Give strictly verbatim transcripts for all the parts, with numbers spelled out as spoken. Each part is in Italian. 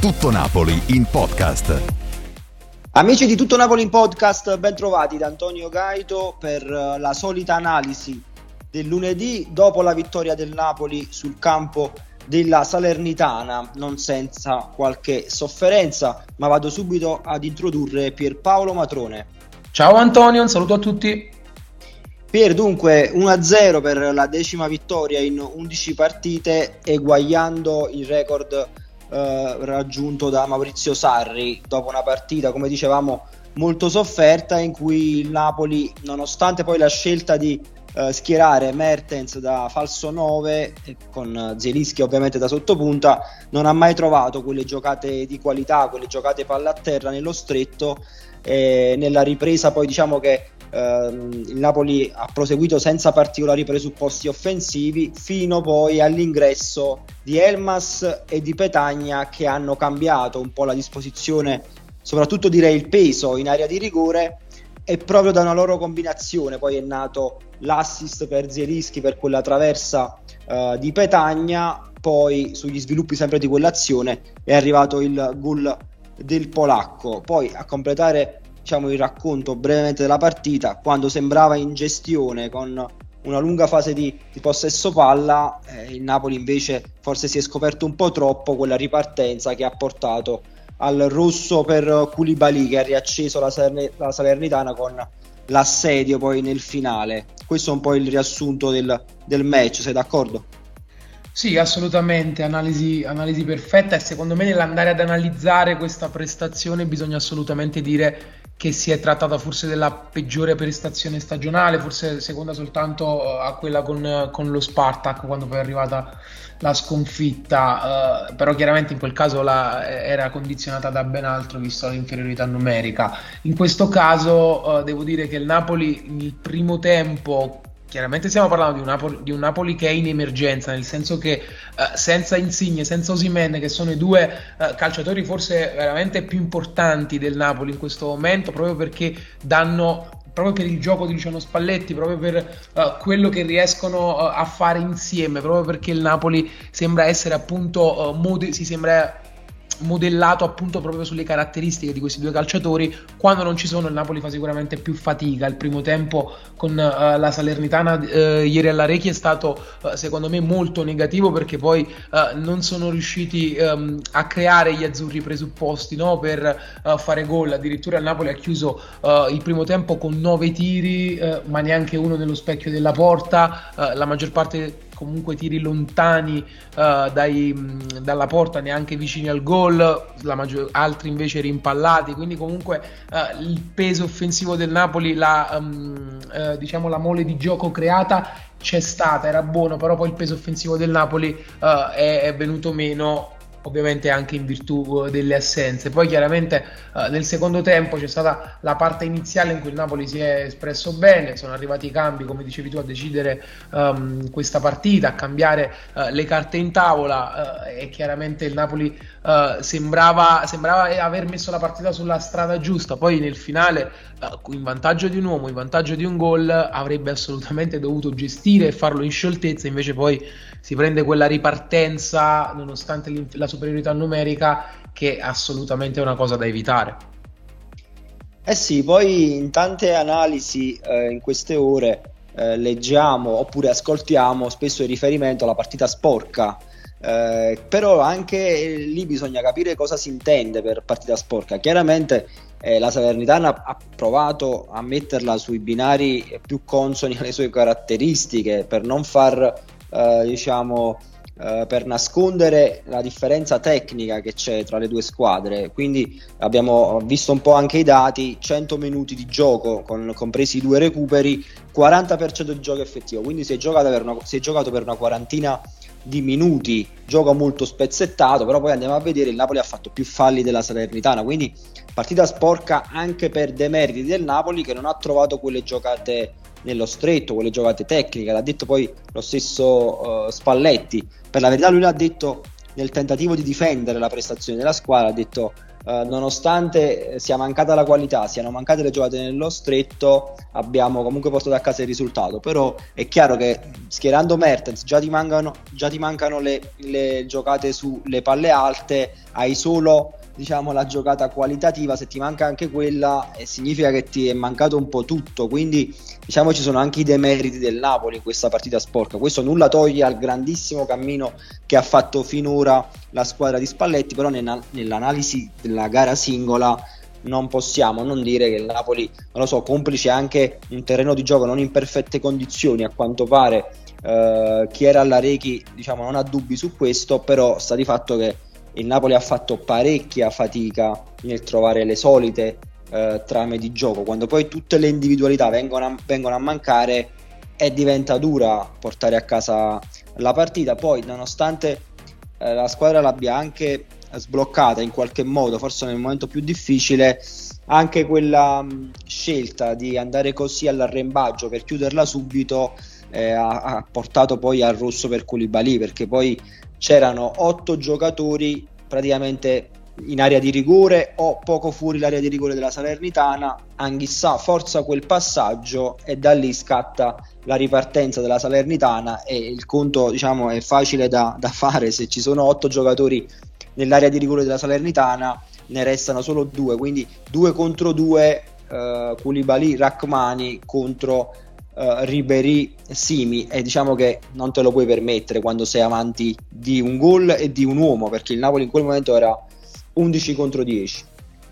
Tutto Napoli in podcast. Amici di Tutto Napoli in podcast, ben trovati da Antonio Gaito per la solita analisi del lunedì dopo la vittoria del Napoli sul campo della Salernitana, non senza qualche sofferenza, ma vado subito ad introdurre Pierpaolo Matrone. Ciao Antonio, un saluto a tutti. Pier, dunque uno a zero per la decima vittoria in undici partite, eguagliando il record eh, raggiunto da Maurizio Sarri dopo una partita, come dicevamo, molto sofferta, in cui il Napoli, nonostante poi la scelta di eh, schierare Mertens da falso nove e con Zielinski ovviamente da sottopunta, non ha mai trovato quelle giocate di qualità, quelle giocate palla a terra nello stretto. E nella ripresa poi diciamo che ehm, il Napoli ha proseguito senza particolari presupposti offensivi fino poi all'ingresso di Elmas e di Petagna, che hanno cambiato un po' la disposizione, soprattutto direi il peso in area di rigore, e proprio da una loro combinazione poi è nato l'assist per Zielinski per quella traversa eh, di Petagna. Poi sugli sviluppi sempre di quell'azione è arrivato il gol del polacco. Poi a completare, diciamo, il racconto brevemente della partita, quando sembrava in gestione con una lunga fase di, di possesso palla, eh, il Napoli invece forse si è scoperto un po' troppo quella ripartenza che ha portato al rosso per Koulibaly, che ha riacceso la, Salern- la Salernitana con l'assedio poi nel finale. Questo è un po' il riassunto del, del match, sei d'accordo? Sì, assolutamente, analisi, analisi perfetta, e secondo me nell'andare ad analizzare questa prestazione bisogna assolutamente dire che si è trattata forse della peggiore prestazione stagionale, forse seconda soltanto a quella con, con lo Spartak, quando poi è arrivata la sconfitta, uh, però chiaramente in quel caso la, era condizionata da ben altro, visto l'inferiorità numerica. In questo caso uh, devo dire che il Napoli nel primo tempo, chiaramente stiamo parlando di un, Napoli, di un Napoli che è in emergenza, nel senso che uh, senza Insigne, senza Osimhen, che sono i due uh, calciatori forse veramente più importanti del Napoli in questo momento, proprio perché danno, proprio per il gioco di Luciano Spalletti, proprio per uh, quello che riescono uh, a fare insieme, proprio perché il Napoli sembra essere appunto uh, mode- si sembra modellato appunto proprio sulle caratteristiche di questi due calciatori. Quando non ci sono, il Napoli fa sicuramente più fatica. Il primo tempo con uh, la Salernitana uh, ieri all'Arechi è stato uh, secondo me molto negativo, perché poi uh, non sono riusciti um, a creare gli azzurri presupposti, no, per uh, fare gol. Addirittura il Napoli ha chiuso uh, il primo tempo con nove tiri, uh, ma neanche uno nello specchio della porta, uh, la maggior parte comunque tiri lontani uh, dai, mh, dalla porta, neanche vicini al gol, la maggior, altri invece rimpallati. Quindi comunque uh, il peso offensivo del Napoli, la, um, uh, diciamo la mole di gioco creata c'è stata, era buono, però poi il peso offensivo del Napoli uh, è, è venuto meno, ovviamente anche in virtù delle assenze. Poi chiaramente uh, nel secondo tempo c'è stata la parte iniziale in cui il Napoli si è espresso bene, sono arrivati i cambi, come dicevi tu, a decidere um, questa partita, a cambiare uh, le carte in tavola, uh, e chiaramente il Napoli uh, sembrava, sembrava aver messo la partita sulla strada giusta. Poi nel finale, uh, in vantaggio di un uomo, in vantaggio di un gol, avrebbe assolutamente dovuto gestire e farlo in scioltezza, invece poi si prende quella ripartenza nonostante la superiorità numerica, che assolutamente è una cosa da evitare. Eh sì, poi in tante analisi eh, in queste ore eh, leggiamo oppure ascoltiamo spesso il riferimento alla partita sporca, eh, però anche lì bisogna capire cosa si intende per partita sporca. Chiaramente eh, la Salernitana ha provato a metterla sui binari più consoni alle sue caratteristiche, per non far eh, diciamo Uh, per nascondere la differenza tecnica che c'è tra le due squadre. Quindi abbiamo visto un po' anche i dati: cento minuti di gioco con, compresi i due recuperi, quaranta per cento di gioco effettivo, quindi si è giocato per una, si è giocato per una quarantina di minuti, gioco molto spezzettato. Però poi andiamo a vedere, il Napoli ha fatto più falli della Salernitana, quindi partita sporca anche per demeriti del Napoli, che non ha trovato quelle giocate nello stretto, quelle giocate tecniche. L'ha detto poi lo stesso uh, Spalletti. Per la verità lui l'ha detto nel tentativo di difendere la prestazione della squadra, ha detto Uh, nonostante sia mancata la qualità, siano mancate le giocate nello stretto, abbiamo comunque portato a casa il risultato. Però è chiaro che schierando Mertens già ti mancano, già ti mancano le, le giocate sulle palle alte, hai solo, diciamo, la giocata qualitativa. Se ti manca anche quella, eh, significa che ti è mancato un po' tutto. Quindi, diciamo, ci sono anche i demeriti del Napoli in questa partita sporca. Questo nulla toglie al grandissimo cammino che ha fatto finora la squadra di Spalletti, però nella, nell'analisi della gara singola non possiamo non dire che il Napoli, non lo so, complice anche un terreno di gioco non in perfette condizioni, a quanto pare eh, chi era all'Arechi, diciamo, non ha dubbi su questo, però sta di fatto che il Napoli ha fatto parecchia fatica nel trovare le solite eh, trame di gioco. Quando poi tutte le individualità vengono a, vengono a mancare, e diventa dura portare a casa la partita. Poi, nonostante eh, la squadra l'abbia anche sbloccata in qualche modo, forse nel momento più difficile, anche quella mh, scelta di andare così all'arrembaggio per chiuderla subito eh, ha, ha portato poi al rosso per Koulibaly, perché poi c'erano otto giocatori praticamente in area di rigore o poco fuori l'area di rigore della Salernitana. Anghissà forza quel passaggio e da lì scatta la ripartenza della Salernitana, e il conto, diciamo, è facile da, da fare. Se ci sono otto giocatori nell'area di rigore della Salernitana, ne restano solo due, quindi due contro due, uh, Koulibaly, Rachmani contro uh, Ribéry, Simi, e diciamo che non te lo puoi permettere quando sei avanti di un gol e di un uomo, perché il Napoli in quel momento era undici contro dieci.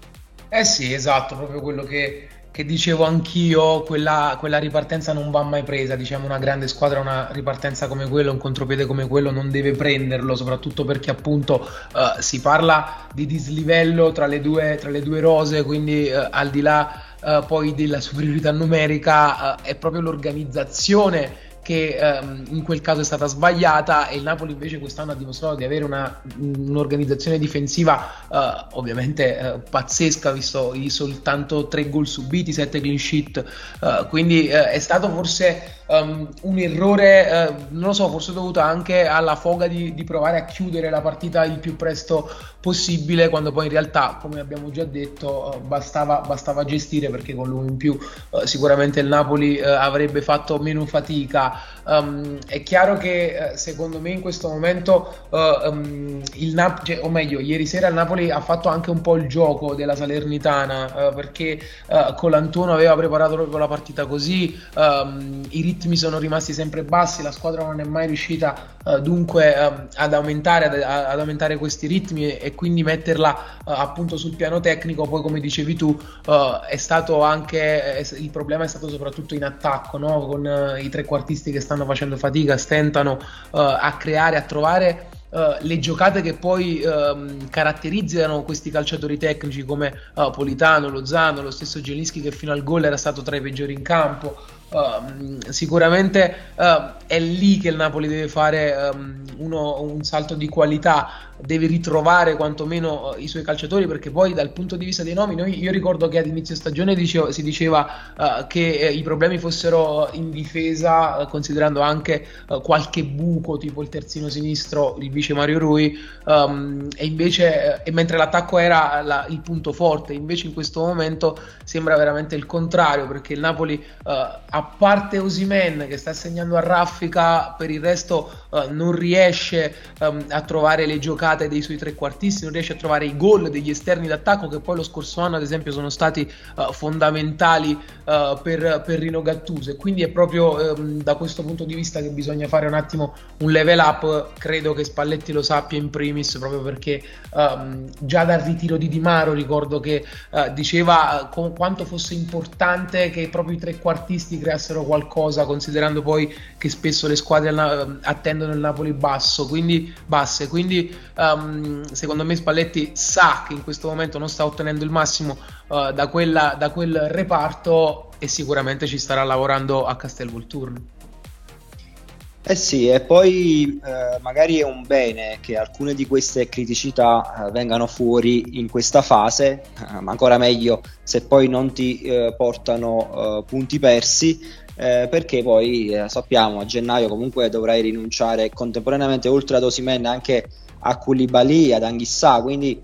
Eh sì, esatto, proprio quello che, che dicevo anch'io, quella, quella ripartenza non va mai presa. Diciamo, una grande squadra, una ripartenza come quello, un contropiede come quello non deve prenderlo, soprattutto perché appunto uh, si parla di dislivello tra le due, tra le due rose, quindi uh, al di là uh, poi della superiorità numerica, uh, è proprio l'organizzazione che ehm, in quel caso è stata sbagliata, e il Napoli invece quest'anno ha dimostrato di avere una, un'organizzazione difensiva eh, ovviamente eh, pazzesca, visto i soltanto tre gol subiti, sette clean sheet, eh, quindi eh, è stato forse um, un errore, eh, non lo so, forse dovuto anche alla foga di, di provare a chiudere la partita il più presto possibile, quando poi in realtà, come abbiamo già detto, eh, bastava, bastava gestire, perché con l'uno in più eh, sicuramente il Napoli eh, avrebbe fatto meno fatica. Um, è chiaro che eh, secondo me in questo momento uh, um, il Nap- cioè, o meglio, ieri sera il Napoli ha fatto anche un po' il gioco della Salernitana, uh, perché uh, Colantuono aveva preparato proprio la partita così, um, i ritmi sono rimasti sempre bassi, la squadra non è mai riuscita uh, dunque um, ad aumentare ad, ad aumentare questi ritmi, e, e quindi metterla uh, appunto sul piano tecnico. Poi, come dicevi tu, uh, è stato anche è, il problema è stato soprattutto in attacco, no? Con uh, i trequartisti che stanno facendo fatica, stentano uh, a creare, a trovare uh, le giocate che poi um, caratterizzano questi calciatori tecnici come uh, Politano, Lozano, lo stesso Zielinski, che fino al gol era stato tra i peggiori in campo. Uh, sicuramente uh, è lì che il Napoli deve fare um, uno, un salto di qualità, deve ritrovare quantomeno uh, i suoi calciatori, perché poi dal punto di vista dei nomi, noi, io ricordo che ad inizio stagione dicevo, si diceva uh, che eh, i problemi fossero in difesa, uh, considerando anche uh, qualche buco tipo il terzino sinistro, il vice Mario Rui, um, e invece uh, e mentre l'attacco era la, il punto forte, invece in questo momento sembra veramente il contrario, perché il Napoli uh, a parte Osimhen che sta segnando a raffica, per il resto uh, non riesce um, a trovare le giocate dei suoi trequartisti, non riesce a trovare i gol degli esterni d'attacco, che poi lo scorso anno ad esempio sono stati uh, fondamentali uh, per, per Rino Gattuso, e quindi è proprio um, da questo punto di vista che bisogna fare un attimo un level up. Credo che Spalletti lo sappia in primis, proprio perché um, già dal ritiro di Di Maro ricordo che uh, diceva uh, con quanto fosse importante che proprio i trequartisti creassero qualcosa, considerando poi che spesso le squadre na- attendono il Napoli basso, quindi basse, quindi um, secondo me Spalletti sa che in questo momento non sta ottenendo il massimo uh, da, quella, da quel reparto, e sicuramente ci starà lavorando a Castelvolturno. Eh sì, e poi eh, magari è un bene che alcune di queste criticità eh, vengano fuori in questa fase, eh, ma ancora meglio se poi non ti eh, portano eh, punti persi, eh, perché poi eh, sappiamo a gennaio comunque dovrai rinunciare contemporaneamente, oltre ad Osimhen, anche a Koulibaly, ad Anguissa, quindi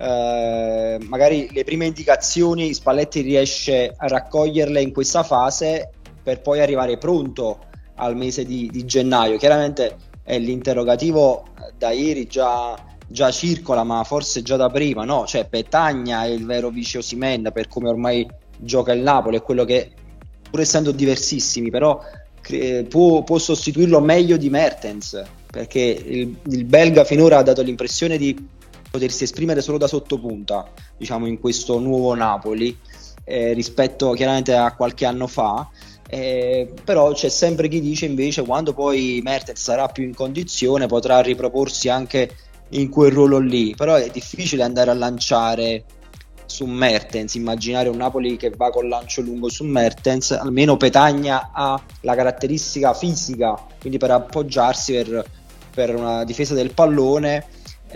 eh, magari le prime indicazioni Spalletti riesce a raccoglierle in questa fase per poi arrivare pronto al mese di, di gennaio. Chiaramente è l'interrogativo da ieri già, già circola, ma forse già da prima, no? Cioè Petagna è il vero vice Osimhen per come ormai gioca il Napoli, è quello che, pur essendo diversissimi, però eh, può, può sostituirlo meglio di Mertens, perché il, il belga finora ha dato l'impressione di potersi esprimere solo da sottopunta, diciamo, in questo nuovo Napoli, eh, rispetto chiaramente a qualche anno fa. Eh, però c'è sempre chi dice invece quando poi Mertens sarà più in condizione potrà riproporsi anche in quel ruolo lì, però è difficile andare a lanciare su Mertens, immaginare un Napoli che va col lancio lungo su Mertens. Almeno Petagna ha la caratteristica fisica, quindi per appoggiarsi per, per una difesa del pallone,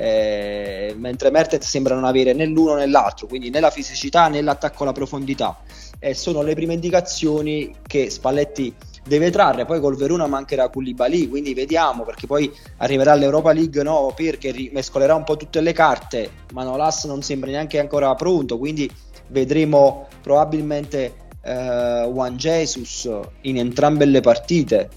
eh, mentre Mertens sembra non avere né l'uno né l'altro, quindi né la fisicità né l'attacco alla profondità. E sono le prime indicazioni che Spalletti deve trarre. Poi col Verona mancherà Koulibaly, quindi vediamo, perché poi arriverà l'Europa League, no, perché rimescolerà un po' tutte le carte. Manolas non sembra neanche ancora pronto, quindi vedremo probabilmente eh, Juan Jesus in entrambe le partite,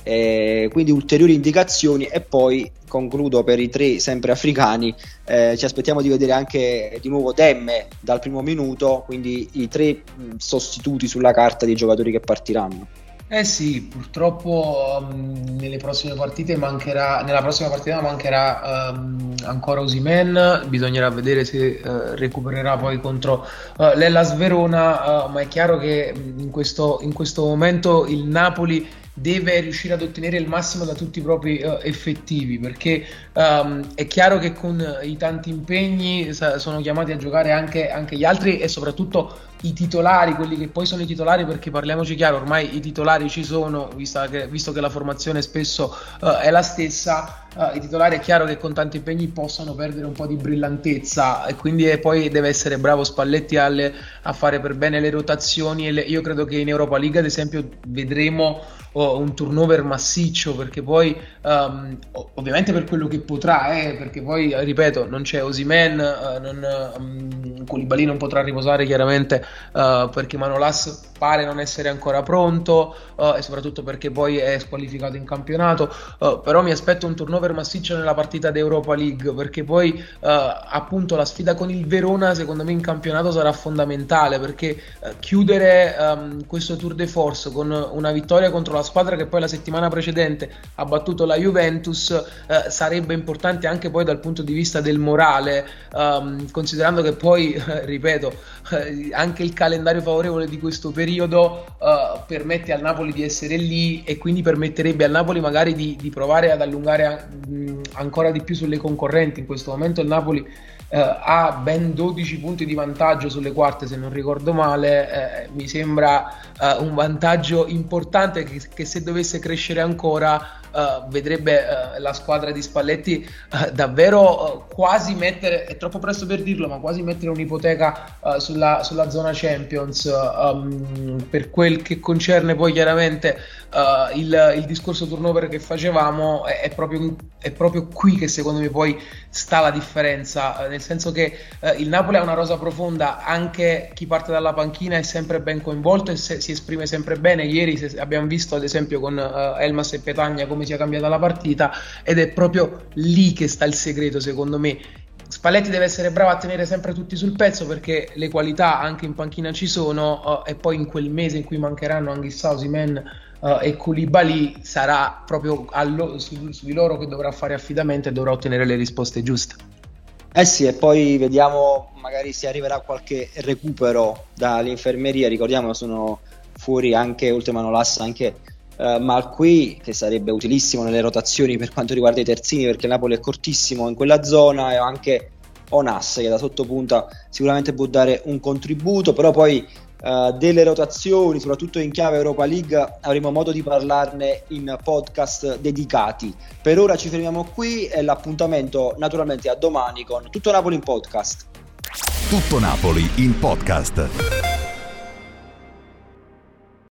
eh, quindi ulteriori indicazioni. E poi concludo per i tre sempre africani, eh, ci aspettiamo di vedere anche di nuovo Demme dal primo minuto, quindi i tre mh, sostituti sulla carta dei giocatori che partiranno. Eh sì, purtroppo um, nelle prossime partite mancherà, nella prossima partita mancherà um, ancora Osimhen, bisognerà vedere se uh, recupererà poi contro uh, l'Hellas Verona, uh, ma è chiaro che in questo, in questo momento il Napoli deve riuscire ad ottenere il massimo da tutti i propri uh, effettivi, perché um, è chiaro che con i tanti impegni sa- sono chiamati a giocare anche, anche gli altri, e soprattutto i titolari, quelli che poi sono i titolari, perché parliamoci chiaro, ormai i titolari ci sono, visto che, visto che la formazione spesso uh, è la stessa. Uh, i titolari è chiaro che con tanti impegni possono perdere un po' di brillantezza, e quindi eh, poi deve essere bravo Spalletti alle, a fare per bene le rotazioni. E le, io credo che in Europa League ad esempio vedremo oh, un turnover massiccio, perché poi um, ovviamente per quello che potrà, eh, perché poi ripeto non c'è Osimhen, uh, non, um, Koulibaly non potrà riposare chiaramente uh, perché Manolas pare non essere ancora pronto, uh, e soprattutto perché poi è squalificato in campionato, uh, però mi aspetto un turnover massiccio nella partita d'Europa League, perché poi uh, appunto la sfida con il Verona secondo me in campionato sarà fondamentale, perché uh, chiudere um, questo tour de force con una vittoria contro la squadra che poi la settimana precedente ha battuto la Juventus uh, sarebbe importante anche poi dal punto di vista del morale, um, considerando che poi uh, ripeto uh, anche il calendario favorevole di questo periodo uh, permette al Napoli di essere lì, e quindi permetterebbe al Napoli magari di, di provare ad allungare a, mh, ancora di più sulle concorrenti. In questo momento il Napoli uh, ha ben dodici punti di vantaggio sulle quarte, se non ricordo male, eh, mi sembra uh, un vantaggio importante che, che se dovesse crescere ancora Uh, vedrebbe uh, la squadra di Spalletti uh, davvero uh, quasi mettere, è troppo presto per dirlo, ma quasi mettere un'ipoteca uh, sulla, sulla zona Champions. Uh, um, per quel che concerne poi chiaramente uh, il, il discorso turnover che facevamo, è, è, proprio, è proprio qui che secondo me poi sta la differenza, uh, nel senso che uh, il Napoli ha una rosa profonda, anche chi parte dalla panchina è sempre ben coinvolto e se, si esprime sempre bene. Ieri se, abbiamo visto ad esempio con uh, Elmas e Petagna come sia cambiata la partita, ed è proprio lì che sta il segreto secondo me. Spalletti deve essere bravo a tenere sempre tutti sul pezzo, perché le qualità anche in panchina ci sono, uh, e poi in quel mese in cui mancheranno Anguissa, Osimhen uh, e Koulibaly sarà proprio allo, su, su di loro che dovrà fare affidamento e dovrà ottenere le risposte giuste. Eh sì, e poi vediamo magari se arriverà qualche recupero dall'infermeria. Ricordiamo sono fuori anche oltre Manolas anche Uh, Malqui, che sarebbe utilissimo nelle rotazioni per quanto riguarda i terzini, perché il Napoli è cortissimo in quella zona, e anche Onas che da sottopunta sicuramente può dare un contributo. Però poi uh, delle rotazioni, soprattutto in chiave Europa League, avremo modo di parlarne in podcast dedicati. Per ora ci fermiamo qui, e l'appuntamento naturalmente a domani con Tutto Napoli in podcast. Tutto Napoli in podcast.